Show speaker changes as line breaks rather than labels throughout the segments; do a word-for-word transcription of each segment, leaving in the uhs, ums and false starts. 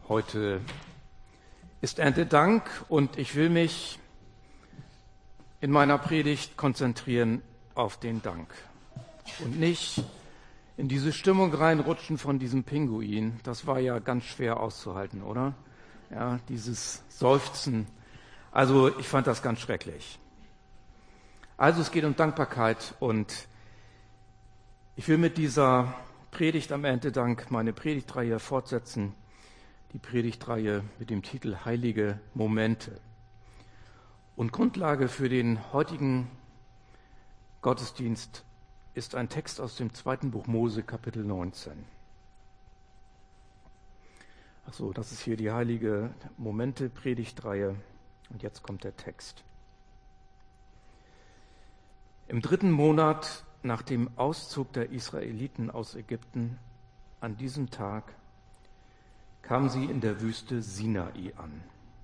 Heute ist Erntedank und ich will mich in meiner Predigt konzentrieren auf den Dank und nicht in diese Stimmung reinrutschen von diesem Pinguin. Das war ja ganz schwer auszuhalten, oder? Ja, dieses Seufzen. Also ich fand das ganz schrecklich. Also es geht um Dankbarkeit und ich will mit dieser Predigt am Erntedank meine Predigtreihe fortsetzen. Die Predigtreihe mit dem Titel Heilige Momente. Und Grundlage für den heutigen Gottesdienst ist ein Text aus dem zweiten Buch Mose, Kapitel neunzehn. Achso, das ist hier die Heilige Momente Predigtreihe. Und jetzt kommt der Text. Im dritten Monat nach dem Auszug der Israeliten aus Ägypten, an diesem Tag, kamen sie in der Wüste Sinai an.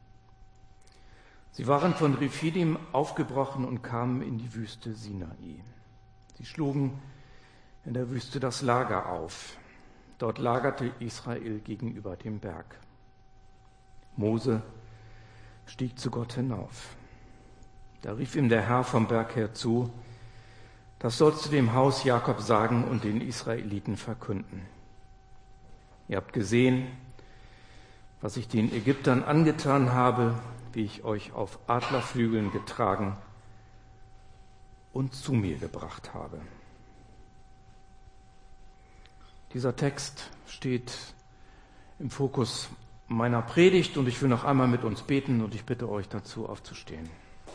Sie waren von Rephidim aufgebrochen und kamen in die Wüste Sinai. Sie schlugen in der Wüste das Lager auf. Dort lagerte Israel gegenüber dem Berg. Mose stieg zu Gott hinauf. Da rief ihm der Herr vom Berg her zu: Das sollst du dem Haus Jakob sagen und den Israeliten verkünden. Ihr habt gesehen, was ich den Ägyptern angetan habe, wie ich euch auf Adlerflügeln getragen und zu mir gebracht habe. Dieser Text steht im Fokus meiner Predigt und ich will noch einmal mit uns beten und ich bitte euch dazu aufzustehen.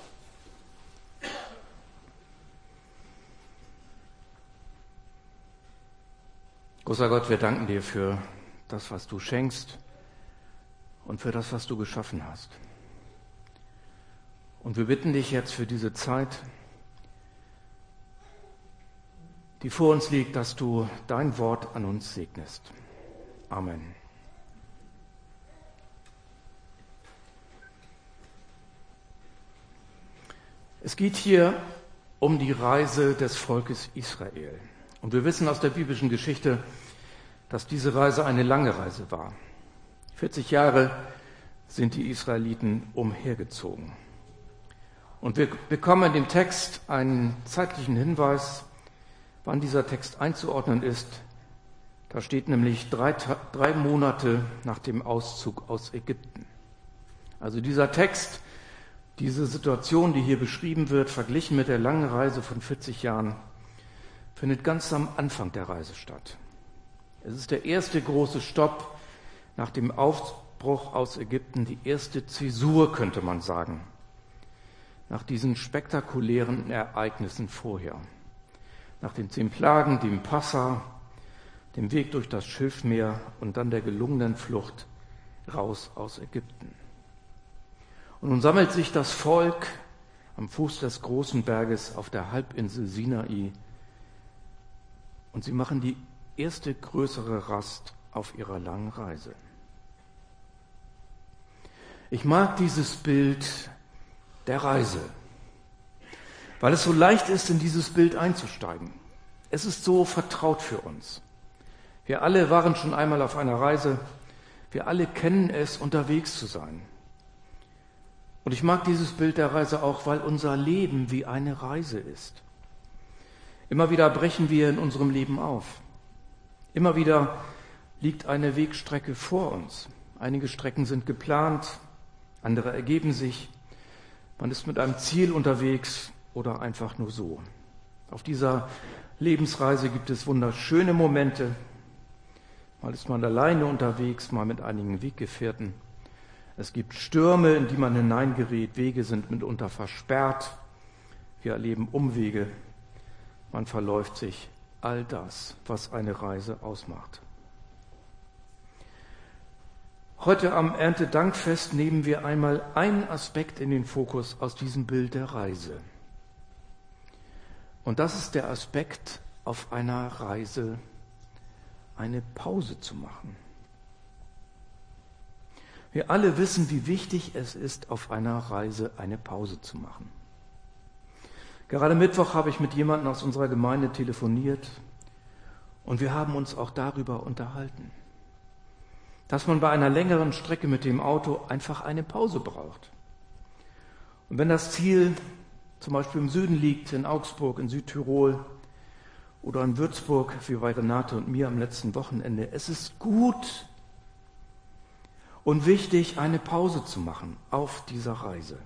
Großer Gott, wir danken dir für das, was du schenkst und für das, was du geschaffen hast. Und wir bitten dich jetzt für diese Zeit, die vor uns liegt, dass du dein Wort an uns segnest. Amen. Es geht hier um die Reise des Volkes Israel. Und wir wissen aus der biblischen Geschichte, dass diese Reise eine lange Reise war. vierzig Jahre sind die Israeliten umhergezogen. Und wir bekommen in dem Text einen zeitlichen Hinweis, wann dieser Text einzuordnen ist. Da steht nämlich drei, drei Monate nach dem Auszug aus Ägypten. Also dieser Text, diese Situation, die hier beschrieben wird, verglichen mit der langen Reise von vierzig Jahren, findet ganz am Anfang der Reise statt. Es ist der erste große Stopp nach dem Aufbruch aus Ägypten, die erste Zäsur, könnte man sagen, nach diesen spektakulären Ereignissen vorher. Nach den zehn Plagen, dem Passa, dem Weg durch das Schilfmeer und dann der gelungenen Flucht raus aus Ägypten. Und nun sammelt sich das Volk am Fuß des großen Berges auf der Halbinsel Sinai und sie machen die erste größere Rast auf ihrer langen Reise. Ich mag dieses Bild der Reise, weil es so leicht ist, in dieses Bild einzusteigen. Es ist so vertraut für uns. Wir alle waren schon einmal auf einer Reise. Wir alle kennen es, unterwegs zu sein. Und ich mag dieses Bild der Reise auch, weil unser Leben wie eine Reise ist. Immer wieder brechen wir in unserem Leben auf. Immer wieder liegt eine Wegstrecke vor uns. Einige Strecken sind geplant, andere ergeben sich. Man ist mit einem Ziel unterwegs oder einfach nur so. Auf dieser Lebensreise gibt es wunderschöne Momente. Mal ist man alleine unterwegs, mal mit einigen Weggefährten. Es gibt Stürme, in die man hineingerät. Wege sind mitunter versperrt. Wir erleben Umwege. Man verläuft sich. All das, was eine Reise ausmacht. Heute am Erntedankfest nehmen wir einmal einen Aspekt in den Fokus aus diesem Bild der Reise. Und das ist der Aspekt, auf einer Reise eine Pause zu machen. Wir alle wissen, wie wichtig es ist, auf einer Reise eine Pause zu machen. Gerade Mittwoch habe ich mit jemandem aus unserer Gemeinde telefoniert und wir haben uns auch darüber unterhalten. dass man bei einer längeren Strecke mit dem Auto einfach eine Pause braucht. Und wenn das Ziel zum Beispiel im Süden liegt, in Augsburg, in Südtirol oder in Würzburg, wie bei Renate und mir am letzten Wochenende, es ist gut und wichtig, eine Pause zu machen auf dieser Reise.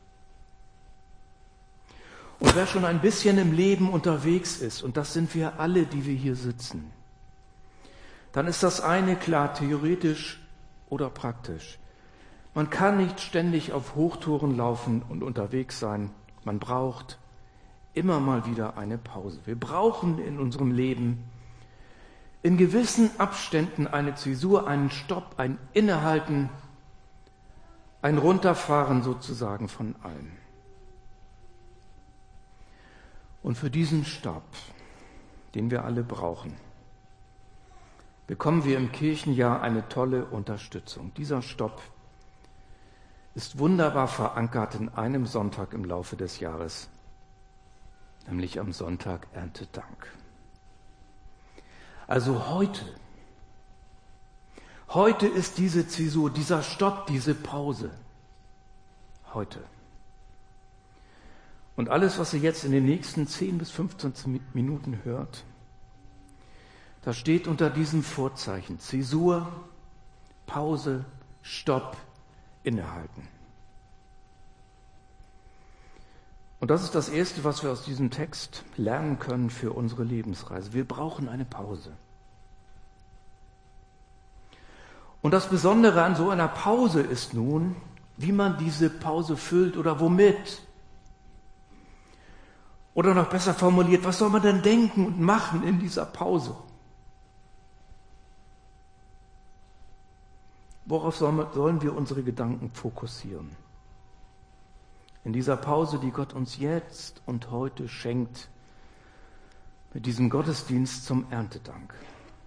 Und wer schon ein bisschen im Leben unterwegs ist, und das sind wir alle, die wir hier sitzen, dann ist das eine klar, theoretisch oder praktisch. Man kann nicht ständig auf Hochtouren laufen und unterwegs sein. Man braucht immer mal wieder eine Pause. Wir brauchen in unserem Leben in gewissen Abständen eine Zäsur, einen Stopp, ein Innehalten, ein Runterfahren sozusagen von allem. Und für diesen Stopp, den wir alle brauchen, bekommen wir im Kirchenjahr eine tolle Unterstützung. Dieser Stopp ist wunderbar verankert in einem Sonntag im Laufe des Jahres, nämlich am Sonntag Erntedank. Also heute, heute ist diese Zäsur, dieser Stopp, diese Pause. Heute. Und alles, was ihr jetzt in den nächsten zehn bis fünfzehn Minuten hört, das steht unter diesem Vorzeichen. Zäsur, Pause, Stopp, Innehalten. Und das ist das Erste, was wir aus diesem Text lernen können für unsere Lebensreise. Wir brauchen eine Pause. Und das Besondere an so einer Pause ist nun, wie man diese Pause füllt oder womit. Oder noch besser formuliert, was soll man denn denken und machen in dieser Pause? Worauf sollen wir unsere Gedanken fokussieren? In dieser Pause, die Gott uns jetzt und heute schenkt, mit diesem Gottesdienst zum Erntedank.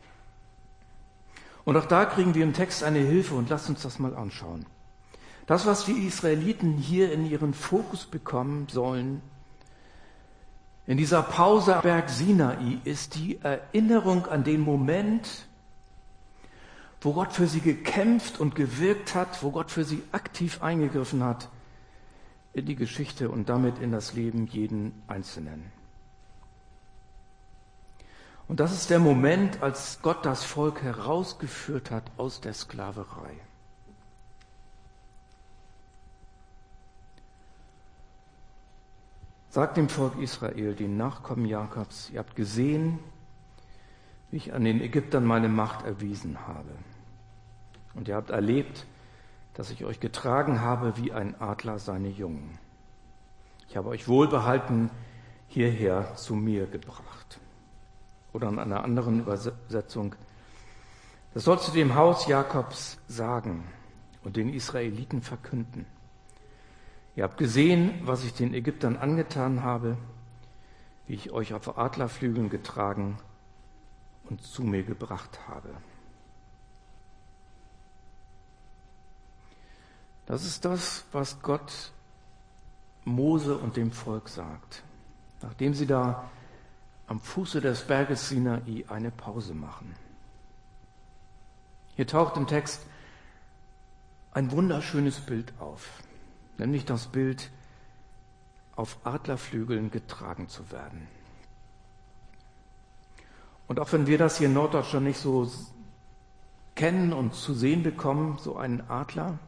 Und auch da kriegen wir im Text eine Hilfe und lasst uns das mal anschauen. Das, was die Israeliten hier in ihren Fokus bekommen sollen, in dieser Pause am Berg Sinai, ist die Erinnerung an den Moment, wo Gott für sie gekämpft und gewirkt hat, wo Gott für sie aktiv eingegriffen hat in die Geschichte und damit in das Leben jeden Einzelnen. Und das ist der Moment, als Gott das Volk herausgeführt hat aus der Sklaverei. Sagt dem Volk Israel, den Nachkommen Jakobs, ihr habt gesehen, wie ich an den Ägyptern meine Macht erwiesen habe. Und ihr habt erlebt, dass ich euch getragen habe wie ein Adler seine Jungen. Ich habe euch wohlbehalten hierher zu mir gebracht. Oder in einer anderen Übersetzung, das sollst du dem Haus Jakobs sagen und den Israeliten verkünden. Ihr habt gesehen, was ich den Ägyptern angetan habe, wie ich euch auf Adlerflügeln getragen und zu mir gebracht habe. Das ist das, was Gott Mose und dem Volk sagt, nachdem sie da am Fuße des Berges Sinai eine Pause machen. Hier taucht im Text ein wunderschönes Bild auf, nämlich das Bild, auf Adlerflügeln getragen zu werden. Und auch wenn wir das hier in Norddeutschland nicht so kennen und zu sehen bekommen, so einen Adler,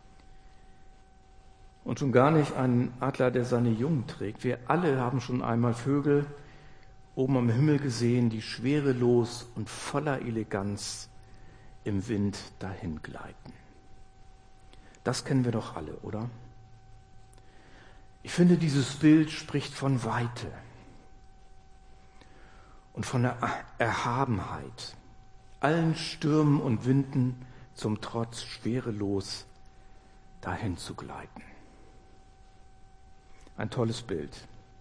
und schon gar nicht einen Adler, der seine Jungen trägt. Wir alle haben schon einmal Vögel oben am Himmel gesehen, die schwerelos und voller Eleganz im Wind dahin gleiten. Das kennen wir doch alle, oder? Ich finde, dieses Bild spricht von Weite und von der Erhabenheit, allen Stürmen und Winden zum Trotz schwerelos dahin zu gleiten. Ein tolles Bild.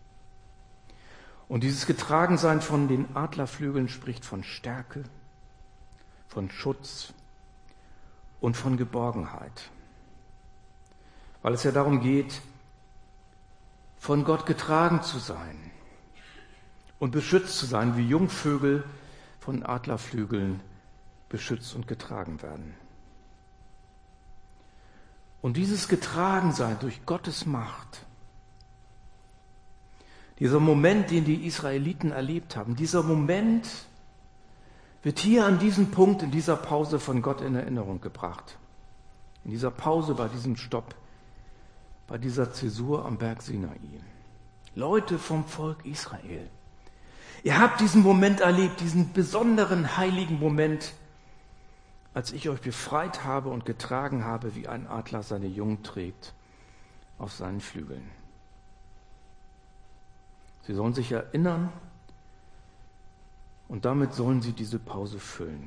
Und dieses Getragensein von den Adlerflügeln spricht von Stärke, von Schutz und von Geborgenheit. Weil es ja darum geht, von Gott getragen zu sein und beschützt zu sein, wie Jungvögel von Adlerflügeln beschützt und getragen werden. Und dieses Getragensein durch Gottes Macht, dieser Moment, den die Israeliten erlebt haben, dieser Moment wird hier an diesem Punkt, in dieser Pause von Gott in Erinnerung gebracht. In dieser Pause, bei diesem Stopp, bei dieser Zäsur am Berg Sinai. Leute vom Volk Israel, ihr habt diesen Moment erlebt, diesen besonderen heiligen Moment, als ich euch befreit habe und getragen habe, wie ein Adler seine Jungen trägt auf seinen Flügeln. Sie sollen sich erinnern und damit sollen sie diese Pause füllen.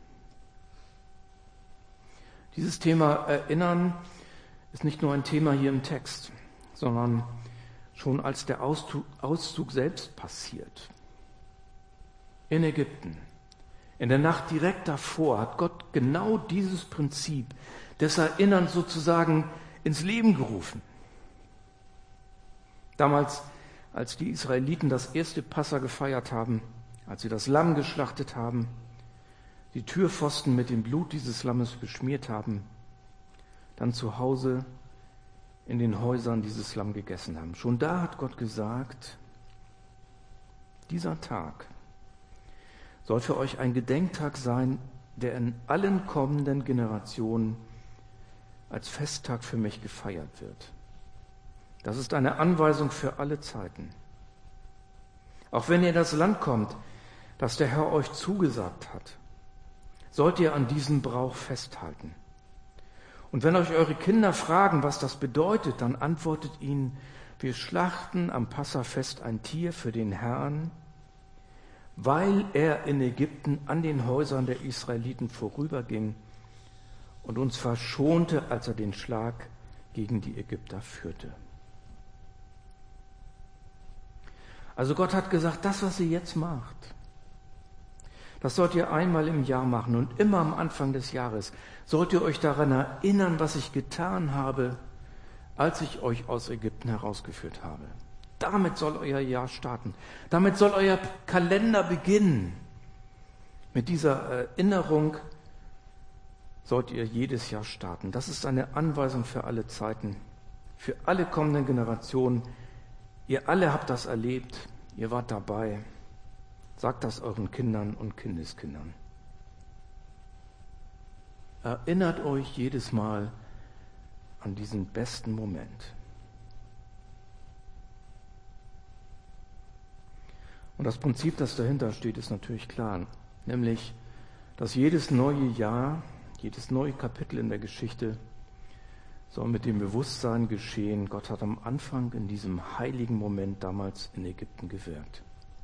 Dieses Thema Erinnern ist nicht nur ein Thema hier im Text, sondern schon als der Auszug, Auszug selbst passiert. In Ägypten, in der Nacht direkt davor, hat Gott genau dieses Prinzip des Erinnerns sozusagen ins Leben gerufen. Damals, als die Israeliten das erste Passa gefeiert haben, als sie das Lamm geschlachtet haben, die Türpfosten mit dem Blut dieses Lammes beschmiert haben, dann zu Hause in den Häusern dieses Lamm gegessen haben. Schon da hat Gott gesagt, dieser Tag soll für euch ein Gedenktag sein, der in allen kommenden Generationen als Festtag für mich gefeiert wird. Das ist eine Anweisung für alle Zeiten. Auch wenn ihr in das Land kommt, das der Herr euch zugesagt hat, sollt ihr an diesem Brauch festhalten. Und wenn euch eure Kinder fragen, was das bedeutet, dann antwortet ihnen, wir schlachten am Passafest ein Tier für den Herrn, weil er in Ägypten an den Häusern der Israeliten vorüberging und uns verschonte, als er den Schlag gegen die Ägypter führte. Also Gott hat gesagt, das, was ihr jetzt macht, das sollt ihr einmal im Jahr machen und immer am Anfang des Jahres sollt ihr euch daran erinnern, was ich getan habe, als ich euch aus Ägypten herausgeführt habe. Damit soll euer Jahr starten. Damit soll euer Kalender beginnen. Mit dieser Erinnerung sollt ihr jedes Jahr starten. Das ist eine Anweisung für alle Zeiten, für alle kommenden Generationen. Ihr alle habt das erlebt, ihr wart dabei. Sagt das euren Kindern und Kindeskindern. Erinnert euch jedes Mal an diesen besten Moment. Und das Prinzip, das dahinter steht, ist natürlich klar. Nämlich, dass jedes neue Jahr, jedes neue Kapitel in der Geschichte soll mit dem Bewusstsein geschehen, Gott hat am Anfang in diesem heiligen Moment damals in Ägypten gewirkt.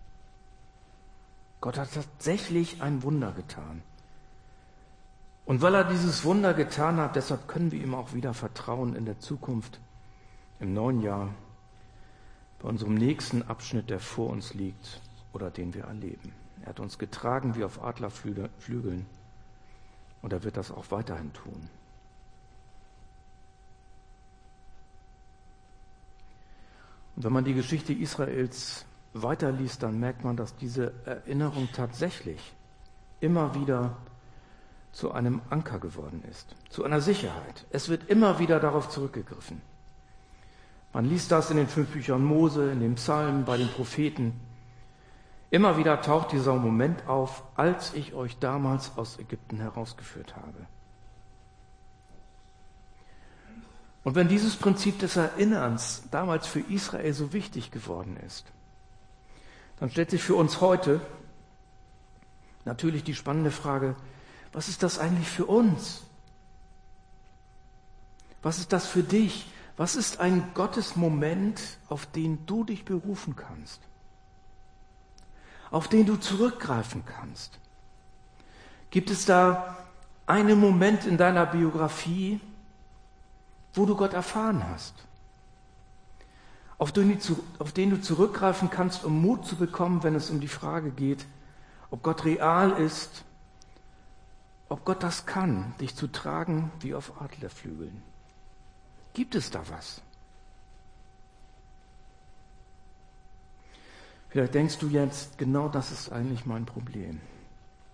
Gott hat tatsächlich ein Wunder getan. Und weil er dieses Wunder getan hat, deshalb können wir ihm auch wieder vertrauen in der Zukunft, im neuen Jahr, bei unserem nächsten Abschnitt, der vor uns liegt oder den wir erleben. Er hat uns getragen wie auf Adlerflügeln und er wird das auch weiterhin tun. Und wenn man die Geschichte Israels weiterliest, dann merkt man, dass diese Erinnerung tatsächlich immer wieder zu einem Anker geworden ist, zu einer Sicherheit. Es wird immer wieder darauf zurückgegriffen. Man liest das in den fünf Büchern Mose, in den Psalmen, bei den Propheten. Immer wieder taucht dieser Moment auf, als ich euch damals aus Ägypten herausgeführt habe. Und wenn dieses Prinzip des Erinnerns damals für Israel so wichtig geworden ist, dann stellt sich für uns heute natürlich die spannende Frage, was ist das eigentlich für uns? Was ist das für dich? Was ist ein Gottesmoment, auf den du dich berufen kannst? Auf den du zurückgreifen kannst? Gibt es da einen Moment in deiner Biografie, wo du Gott erfahren hast? Auf den, auf den du zurückgreifen kannst, um Mut zu bekommen, wenn es um die Frage geht, ob Gott real ist, ob Gott das kann, dich zu tragen wie auf Adlerflügeln. Gibt es da was? Vielleicht denkst du jetzt, genau das ist eigentlich mein Problem.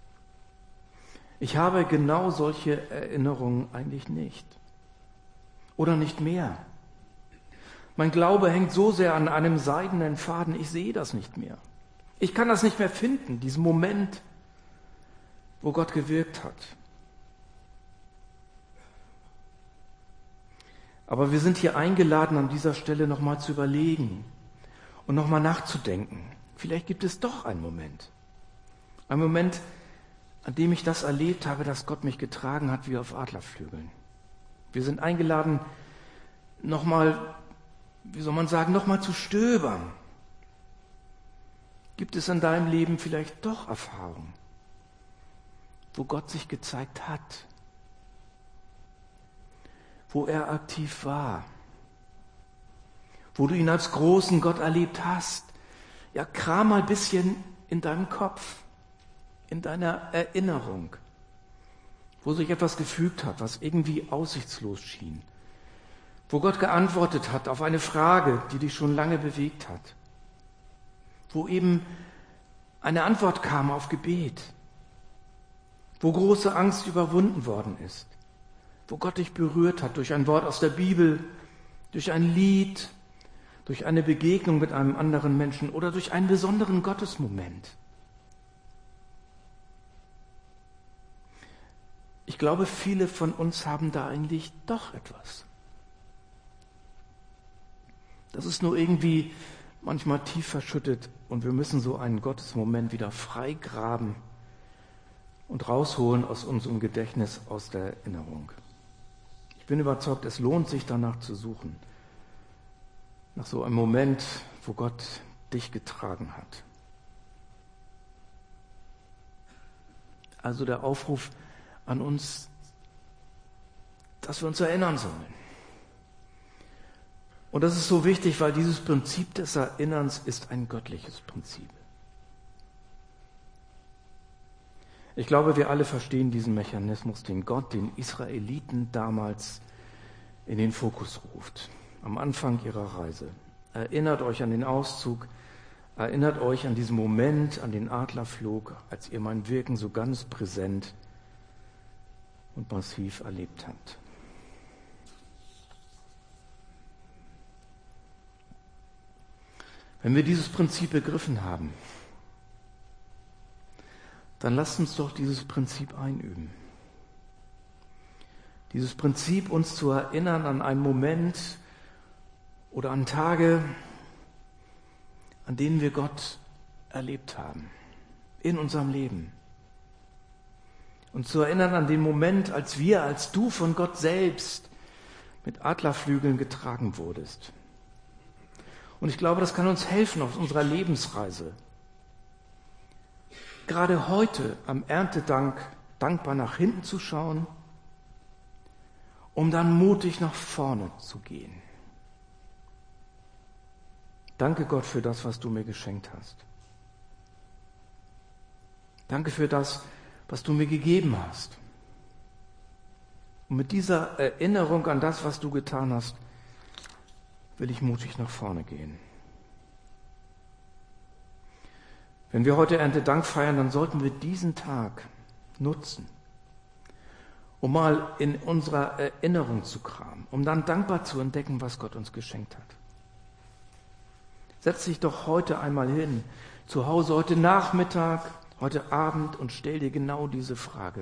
Ich habe genau solche Erinnerungen eigentlich nicht. oder nicht mehr. Mein Glaube hängt so sehr an einem seidenen Faden, ich sehe das nicht mehr. Ich kann das nicht mehr finden, diesen Moment, wo Gott gewirkt hat. Aber wir sind hier eingeladen, an dieser Stelle nochmal zu überlegen und nochmal nachzudenken. Vielleicht gibt es doch einen Moment. Einen Moment, an dem ich das erlebt habe, dass Gott mich getragen hat wie auf Adlerflügeln. Wir sind eingeladen, nochmal, wie soll man sagen, nochmal zu stöbern. Gibt es in deinem Leben vielleicht doch Erfahrungen, wo Gott sich gezeigt hat, wo er aktiv war, wo du ihn als großen Gott erlebt hast? Ja, kram mal ein bisschen in deinem Kopf, in deiner Erinnerung, wo sich etwas gefügt hat, was irgendwie aussichtslos schien, wo Gott geantwortet hat auf eine Frage, die dich schon lange bewegt hat, wo eben eine Antwort kam auf Gebet, wo große Angst überwunden worden ist, wo Gott dich berührt hat durch ein Wort aus der Bibel, durch ein Lied, durch eine Begegnung mit einem anderen Menschen oder durch einen besonderen Gottesmoment. Ich glaube, viele von uns haben da eigentlich doch etwas. Das ist nur irgendwie manchmal tief verschüttet und wir müssen so einen Gottesmoment wieder freigraben und rausholen aus unserem Gedächtnis, aus der Erinnerung. Ich bin überzeugt, es lohnt sich danach zu suchen, nach so einem Moment, wo Gott dich getragen hat. Also der Aufruf an uns, dass wir uns erinnern sollen. Und das ist so wichtig, weil dieses Prinzip des Erinnerns ist ein göttliches Prinzip. Ich glaube, wir alle verstehen diesen Mechanismus, den Gott den Israeliten damals in den Fokus ruft, am Anfang ihrer Reise. Erinnert euch an den Auszug, erinnert euch an diesen Moment, an den Adlerflug, als ihr mein Wirken so ganz präsent und massiv erlebt habt. Wenn wir dieses Prinzip begriffen haben, dann lasst uns doch dieses Prinzip einüben. Dieses Prinzip, uns zu erinnern an einen Moment oder an Tage, an denen wir Gott erlebt haben, in unserem Leben. Und zu erinnern an den Moment, als wir, als du von Gott selbst mit Adlerflügeln getragen wurdest. Und ich glaube, das kann uns helfen auf unserer Lebensreise. Gerade heute am Erntedank dankbar nach hinten zu schauen, um dann mutig nach vorne zu gehen. Danke Gott für das, was du mir geschenkt hast. Danke für das, was du mir gegeben hast. Und mit dieser Erinnerung an das, was du getan hast, will ich mutig nach vorne gehen. Wenn wir heute Erntedank feiern, dann sollten wir diesen Tag nutzen, um mal in unserer Erinnerung zu kramen, um dann dankbar zu entdecken, was Gott uns geschenkt hat. Setz dich doch heute einmal hin, zu Hause, heute Nachmittag, heute Abend und stell dir genau diese Frage.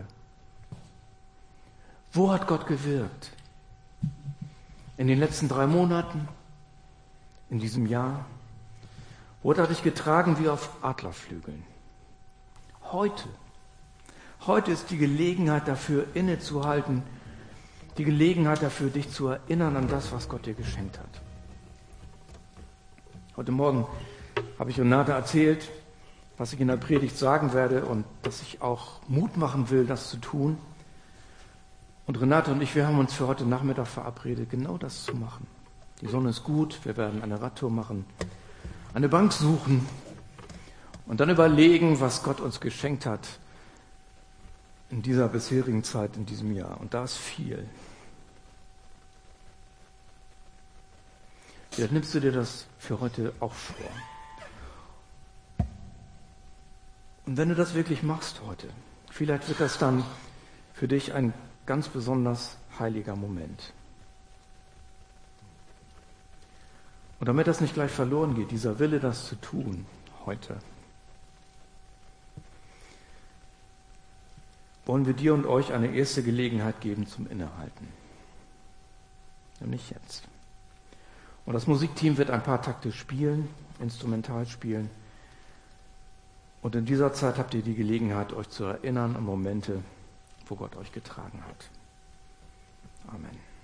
Wo hat Gott gewirkt? In den letzten drei Monaten? In diesem Jahr? Wo hat er dich getragen wie auf Adlerflügeln? Heute. Heute ist die Gelegenheit dafür, innezuhalten, die Gelegenheit dafür, dich zu erinnern an das, was Gott dir geschenkt hat. Heute Morgen habe ich Renate erzählt, was ich in der Predigt sagen werde und dass ich auch Mut machen will, das zu tun. Und Renate und ich, wir haben uns für heute Nachmittag verabredet, genau das zu machen. Die Sonne ist gut, wir werden eine Radtour machen, eine Bank suchen und dann überlegen, was Gott uns geschenkt hat in dieser bisherigen Zeit, in diesem Jahr. Und da ist viel. Vielleicht nimmst du dir das für heute auch vor. Und wenn du das wirklich machst heute, vielleicht wird das dann für dich ein ganz besonders heiliger Moment. Und damit das nicht gleich verloren geht, dieser Wille, das zu tun, heute, wollen wir dir und euch eine erste Gelegenheit geben zum Innehalten. Nämlich jetzt. Und das Musikteam wird ein paar Takte spielen, instrumental spielen. Und in dieser Zeit habt ihr die Gelegenheit, euch zu erinnern an Momente, wo Gott euch getragen hat. Amen.